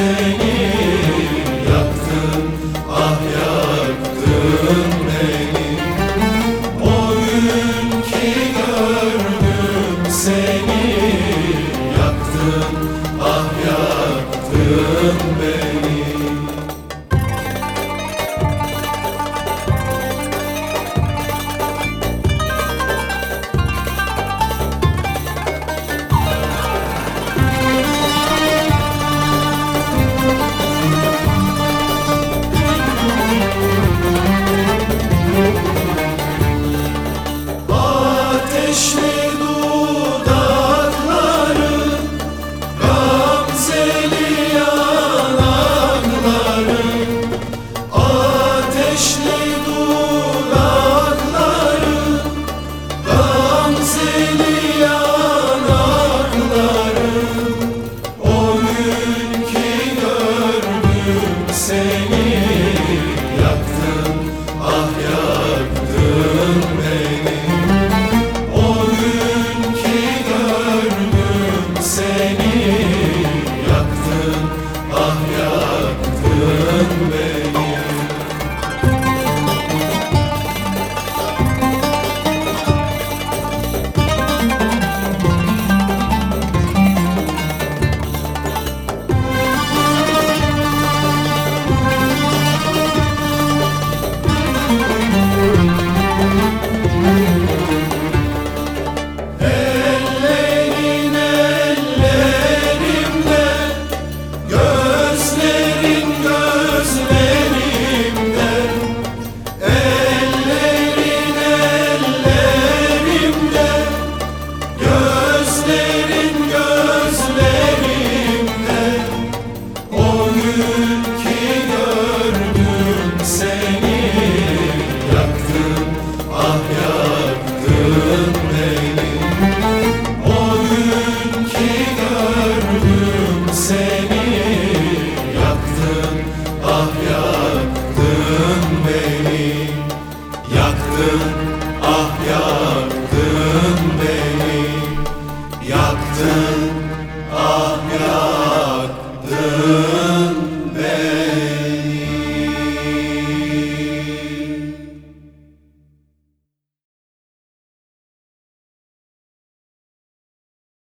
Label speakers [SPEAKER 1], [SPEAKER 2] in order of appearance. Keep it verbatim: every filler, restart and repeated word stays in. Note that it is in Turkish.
[SPEAKER 1] seni, yaktın, ah yaktın beni. O gün ki gördüm seni, yaktın, ah yaktın beni. Ateşli dudakların, gamzeli yanakların, ateşli dudakların, gamzeli yanakların. O gün ki gördüm seni, yaktın, ah yaktın beni. O gün ki gördüm seni, yaktın, ah yaktın beni. Ellerin ellerimde, gözlerin gözlerimde. Ellerin ellerimde, gözlerin gözlerimde. O gün ki gördüm seni, yaktın, ah yaktın beni. O gün ki gördüm seni, yaktın, ah yaktın beni. Yaktın, ah yaktın